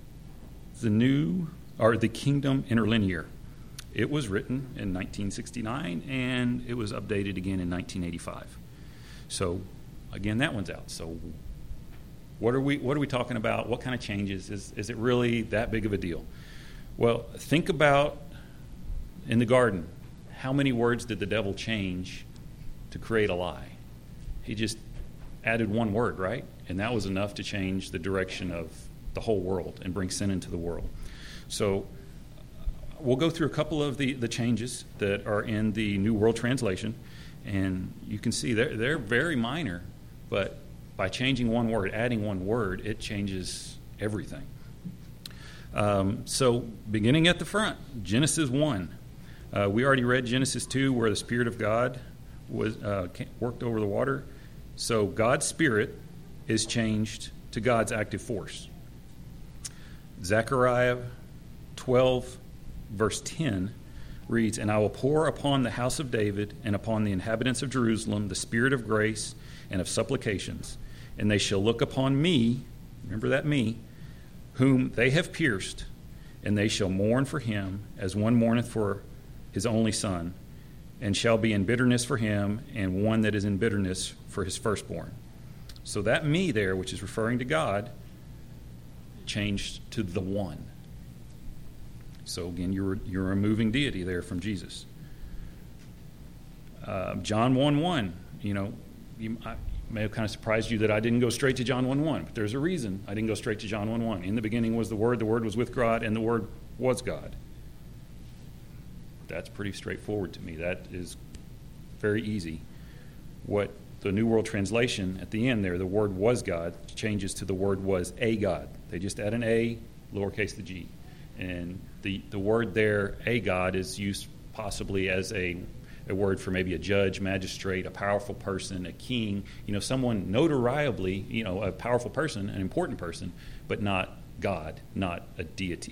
the Kingdom Interlinear. It was written in 1969, and it was updated again in 1985. So, again, that one's out. So, what are we talking about? What kind of changes? Is it really that big of a deal? Well, think about in the garden. How many words did the devil change to create a lie? He just added one word, right? And that was enough to change the direction of the whole world and bring sin into the world. So we'll go through a couple of the changes that are in the New World Translation, and you can see they're very minor, but by changing one word, adding one word, it changes everything. So beginning at the front, Genesis 1. We already read Genesis 2 where the Spirit of God was worked over the water. So God's Spirit is changed to God's active force. Zechariah 12 verse 10 reads, "And I will pour upon the house of David and upon the inhabitants of Jerusalem the spirit of grace and of supplications, and they shall look upon me," remember that me, "whom they have pierced, and they shall mourn for him as one mourneth for his only son, and shall be in bitterness for him, and one that is in bitterness for his firstborn." So that me there, which is referring to God, changed to the one. So again, you're removing deity there from Jesus. John 1:1, I may have kind of surprised you that I didn't go straight to John 1:1, but there's a reason I didn't go straight to John 1:1. In the beginning was the Word was with God, and the Word was God. That's pretty straightforward to me. That is very easy. What the New World Translation at the end there, the Word was God, changes to the Word was a God. They just add an A, lowercase the g. And the word there, a God, is used possibly as a word for maybe a judge, magistrate, a powerful person, a king, someone notoriably, a powerful person, an important person, but not God, not a deity.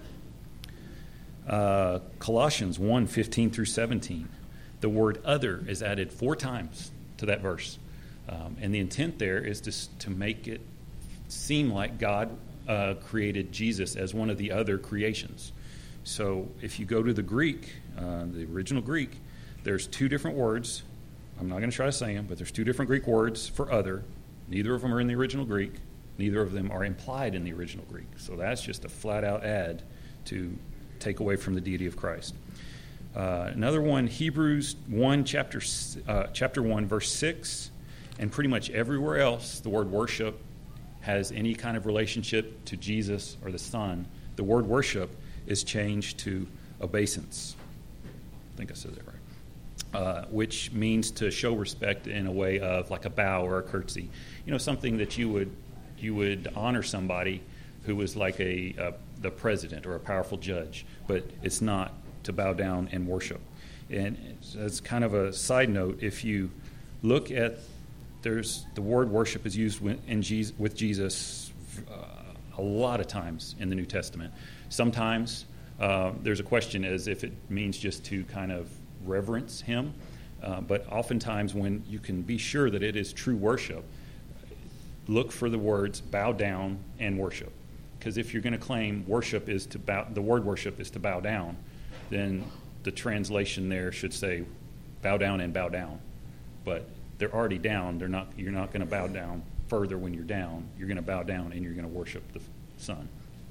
Colossians 1:15 through 17. The word other is added 4 times to that verse. And the intent there is to make it seem like God created Jesus as one of the other creations. So if you go to the Greek, the original Greek, there's 2 different words. I'm not going to try to say them, but there's 2 different Greek words for other. Neither of them are in the original Greek. Neither of them are implied in the original Greek. So that's just a flat-out add to take away from the deity of Christ. Another one, Hebrews 1, chapter 1, verse 6, and pretty much everywhere else the word worship has any kind of relationship to Jesus or the Son. The word worship is changed to obeisance. I think I said that right. Which means to show respect in a way of like a bow or a curtsy. Something that you would honor somebody who was like the president or a powerful judge, but it's not to bow down and worship. And as kind of a side note, if you look at the word worship is used with Jesus a lot of times in the New Testament. Sometimes there's a question as if it means just to kind of reverence him. But oftentimes when you can be sure that it is true worship, look for the words bow down and worship. Because if you're going to claim worship is to bow, the word worship is to bow down, then the translation there should say bow down and bow down. But they're already down. You're not going to bow down further when you're down. You're going to bow down and you're going to worship the Son.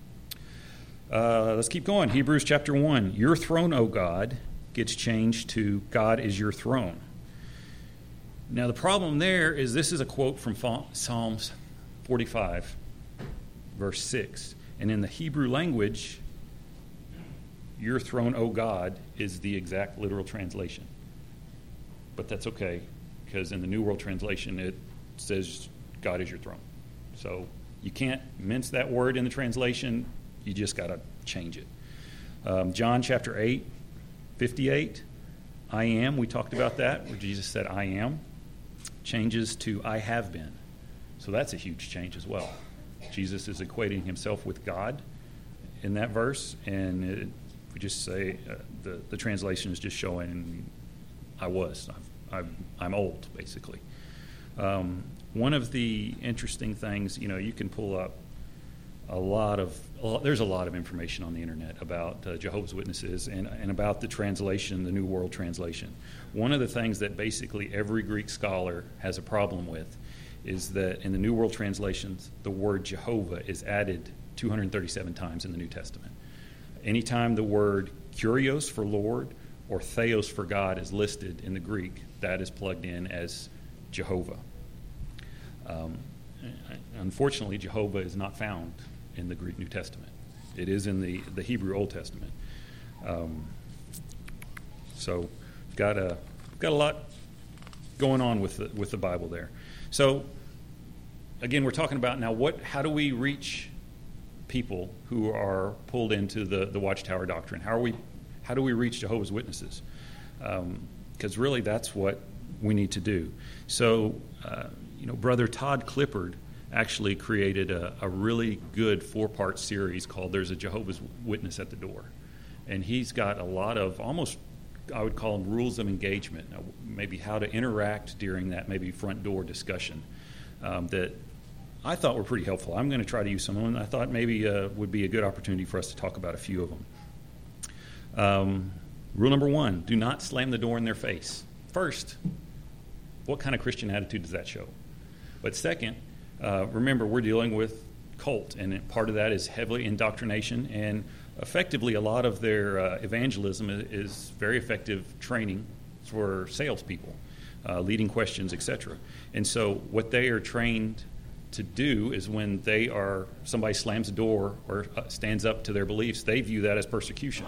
Let's keep going. Hebrews chapter 1. Your throne, O God, gets changed to God is your throne. Now the problem there is this is a quote from Psalms 45, verse 6. And in the Hebrew language, your throne, O God, is the exact literal translation. But that's okay, because in the New World Translation, it says God is your throne. So you can't mince that word in the translation. You just got to change it. John chapter 8, 58, I am. We talked about that, where Jesus said, I am. Changes to I have been. So that's a huge change as well. Jesus is equating himself with God in that verse, and we just say the translation is just showing I was. I'm old, basically. One of the interesting things, you can pull up there's a lot of information on the internet about Jehovah's Witnesses and about the translation, the New World Translation. One of the things that basically every Greek scholar has a problem with is that in the New World Translations, the word Jehovah is added 237 times in the New Testament. Anytime the word kurios for Lord or theos for God is listed in the Greek, that is plugged in as Jehovah. Unfortunately, Jehovah is not found in the Greek New Testament. It is in the Hebrew Old Testament. So got a lot going on with the Bible there. So again, we're talking about now how do we reach people who are pulled into the Watchtower doctrine? How do we reach Jehovah's Witnesses? Because really that's what we need to do. So Brother Todd Clippard actually created a really good 4-part series called There's a Jehovah's Witness at the Door. And he's got a lot of almost, I would call them rules of engagement, maybe how to interact during that maybe front door discussion that I thought were pretty helpful. I'm going to try to use some of them. I thought maybe would be a good opportunity for us to talk about a few of them. Rule number 1, do not slam the door in their face. First, what kind of Christian attitude does that show? But second, remember, we're dealing with cult, and part of that is heavily indoctrination, and effectively a lot of their evangelism is very effective training for salespeople, leading questions, etc. And so what they are trained to do is when somebody slams a door or stands up to their beliefs, they view that as persecution.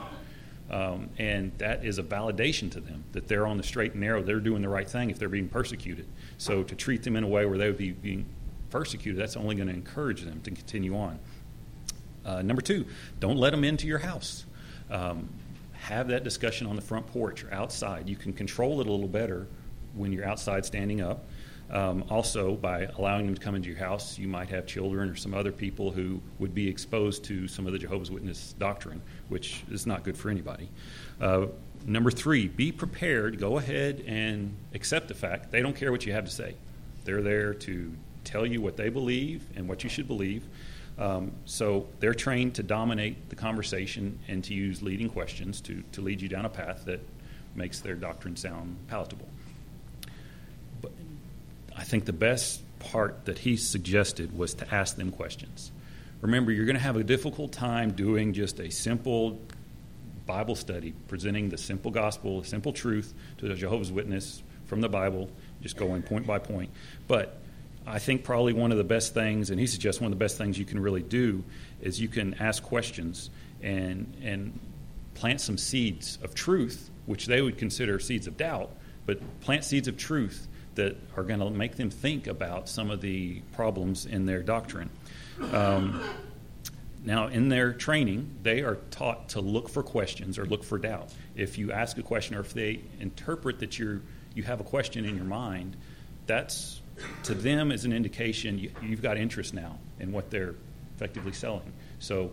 And that is a validation to them that they're on the straight and narrow, they're doing the right thing if they're being persecuted. So to treat them in a way where they would be being persecuted, that's only going to encourage them to continue on. Number 2, don't let them into your house. Have that discussion on the front porch or outside. You can control it a little better when you're outside standing up. Also, by allowing them to come into your house, you might have children or some other people who would be exposed to some of the Jehovah's Witness doctrine, which is not good for anybody. Number 3, be prepared. Go ahead and accept the fact they don't care what you have to say. They're there to tell you what they believe and what you should believe. So they're trained to dominate the conversation and to use leading questions to lead you down a path that makes their doctrine sound palatable. But I think the best part that he suggested was to ask them questions. Remember, you're going to have a difficult time doing just a simple Bible study, presenting the simple gospel, the simple truth to the Jehovah's Witness from the Bible, just going point by point. But I think probably one of the best things, and he suggests one of the best things you can really do, is you can ask questions and plant some seeds of truth, which they would consider seeds of doubt, but plant seeds of truth that are going to make them think about some of the problems in their doctrine. Now, in their training, they are taught to look for questions or look for doubt. If you ask a question or if they interpret that you have a question in your mind, that's, to them, is an indication you've got interest now in what they're effectively selling. So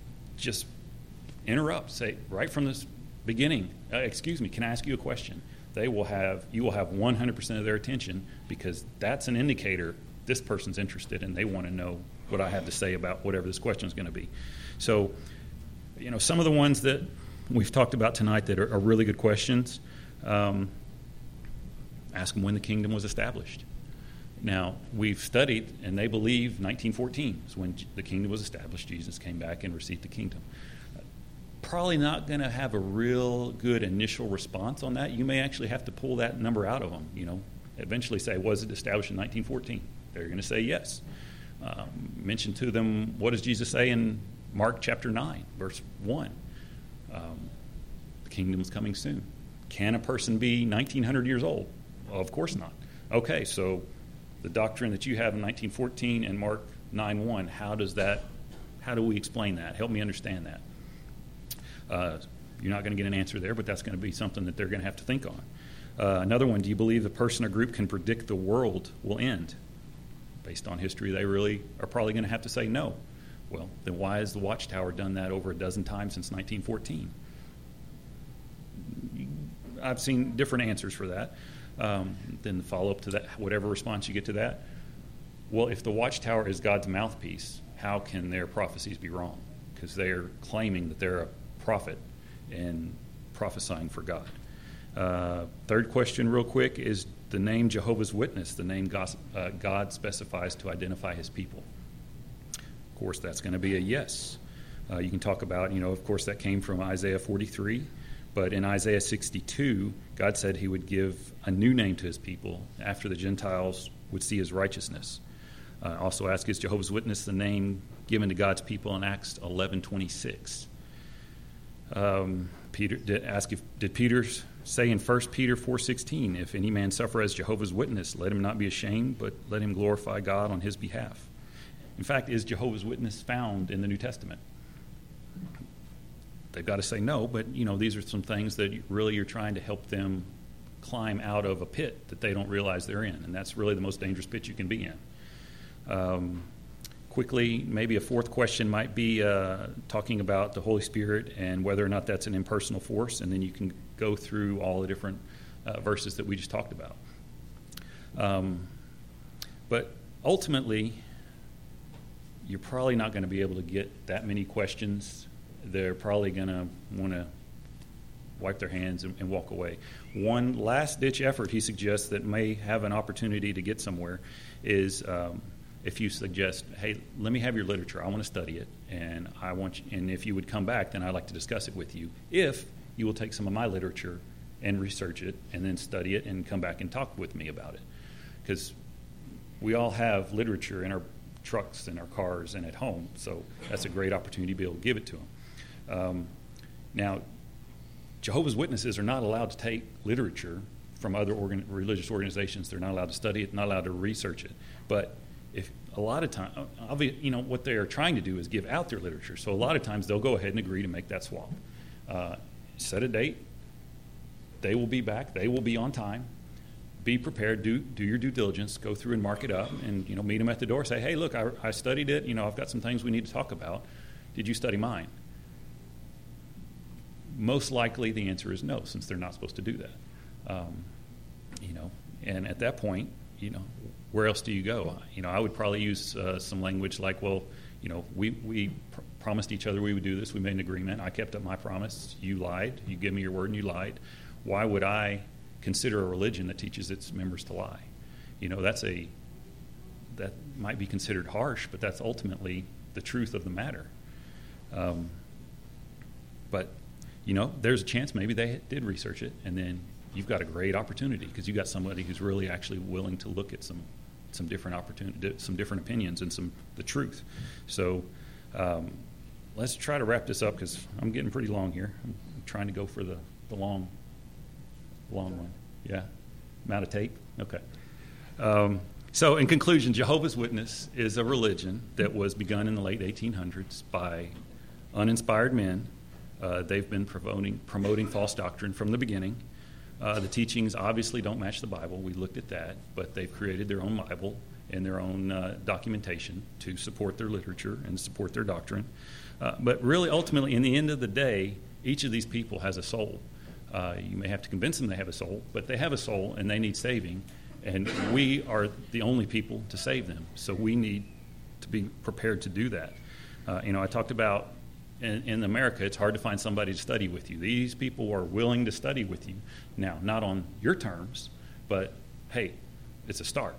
just interrupt, say right from this beginning, excuse me, can I ask you a question? you will have 100% of their attention, because that's an indicator this person's interested and they want to know what I have to say about whatever this question is going to be. So, some of the ones that we've talked about tonight that are really good questions, ask them when the kingdom was established. Now, we've studied, and they believe 1914 is when the kingdom was established. Jesus came back and received the kingdom. Probably not going to have a real good initial response on that. You may actually have to pull that number out of them, eventually say, was it established in 1914? They're going to say yes. Mention to them, what does Jesus say in Mark chapter 9, verse 1? The kingdom is coming soon. Can a person be 1,900 years old? Well, of course not. Okay, so the doctrine that you have in 1914 and Mark 9:1, how do we explain that? Help me understand that. You're not going to get an answer there, but that's going to be something that they're going to have to think on. Another one, do you believe the person or group can predict the world will end? Based on history, they really are probably going to have to say no. Well, then why has the Watchtower done that over a dozen times since 1914? I've seen different answers for that. Then the follow-up to that, whatever response you get to that. Well, if the Watchtower is God's mouthpiece, how can their prophecies be wrong? Because they're claiming that they're a prophet and prophesying for God. Third question real quick, is the name Jehovah's Witness the name God specifies to identify his people? Of course, that's going to be a yes. You can talk about, of course, that came from Isaiah 43, but in Isaiah 62, God said he would give a new name to his people after the Gentiles would see his righteousness. Also ask, is Jehovah's Witness the name given to God's people in Acts 11:26? Did Peter say in 1 Peter 4:16, if any man suffer as Jehovah's Witness, let him not be ashamed, but let him glorify God on his behalf? In fact, is Jehovah's Witness found in the New Testament? They've got to say no, but these are some things that really you're trying to help them climb out of a pit that they don't realize they're in, and that's really the most dangerous pit you can be in. Quickly, maybe a fourth question might be talking about the Holy Spirit and whether or not that's an impersonal force, and then you can go through all the different verses that we just talked about. But ultimately, you're probably not going to be able to get that many questions. They're probably going to want to wipe their hands and walk away. One last-ditch effort he suggests that may have an opportunity to get somewhere is if you suggest, hey, let me have your literature. I want to study it, and and if you would come back, then I'd like to discuss it with you. If you will take some of my literature and research it and then study it and come back and talk with me about it. Because we all have literature in our trucks and our cars and at home, so that's a great opportunity to be able to give it to them. Now, Jehovah's Witnesses are not allowed to take literature from other religious organizations. They're not allowed to study it, not allowed to research it. But if a lot of times, what they are trying to do is give out their literature. So a lot of times they'll go ahead and agree to make that swap. Set a date. They will be back. They will be on time. Be prepared. Do your due diligence. Go through and mark it up, and meet them at the door. Say, hey, look, I studied it. I've got some things we need to talk about. Did you study mine? Most likely the answer is no, since they're not supposed to do that. And at that point, where else do you go? I would probably use some language like, well, we promised each other we would do this. We made an agreement. I kept up my promise. You lied. You gave me your word and you lied. Why would I consider a religion that teaches its members to lie? That might be considered harsh, but that's ultimately the truth of the matter. But there's a chance maybe they did research it, and then you've got a great opportunity because you've got somebody who's really actually willing to look at some different some different opinions and the truth. So let's try to wrap this up because I'm getting pretty long here. I'm trying to go for the long one. Yeah, amount of tape. Okay. So in conclusion, Jehovah's Witness is a religion that was begun in the late 1800s by uninspired men. They've been promoting false doctrine from the beginning. The teachings obviously don't match the Bible. We looked at that, but they've created their own Bible and their own documentation to support their literature and support their doctrine. But really, ultimately, in the end of the day, each of these people has a soul. You may have to convince them they have a soul, but they have a soul and they need saving, and we are the only people to save them. So we need to be prepared to do that. I talked about in America, it's hard to find somebody to study with you. These people are willing to study with you. Now, not on your terms, but hey, it's a start.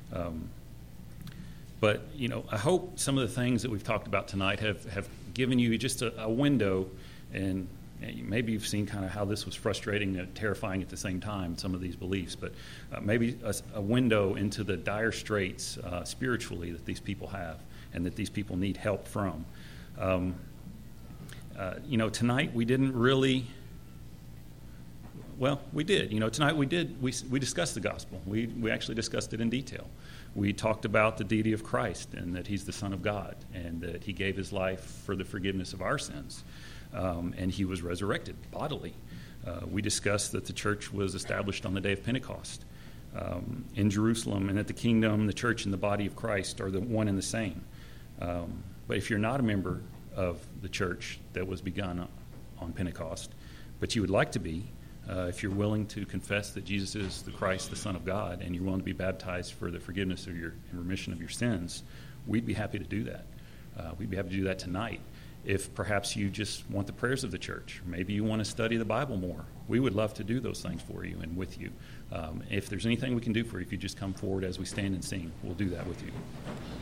But I hope some of the things that we've talked about tonight have given you just a window, and maybe you've seen kind of how this was frustrating and terrifying at the same time, some of these beliefs, but maybe a window into the dire straits spiritually that these people have and that these people need help from. Tonight we didn't really, well, we did. Tonight we discussed the gospel. We actually discussed it in detail. We talked about the deity of Christ and that he's the Son of God and that he gave his life for the forgiveness of our sins. And he was resurrected bodily. We discussed that the church was established on the day of Pentecost in Jerusalem, and that the kingdom, the church, and the body of Christ are the one and the same. But if you're not a member of the church that was begun on Pentecost, but you would like to be, if you're willing to confess that Jesus is the Christ, the Son of God, and you're willing to be baptized for the forgiveness of and remission of your sins, we'd be happy to do that. We'd be happy to do that tonight. If perhaps you just want the prayers of the church, maybe you want to study the Bible more, we would love to do those things for you and with you. If there's anything we can do for you, if you just come forward as we stand and sing, we'll do that with you.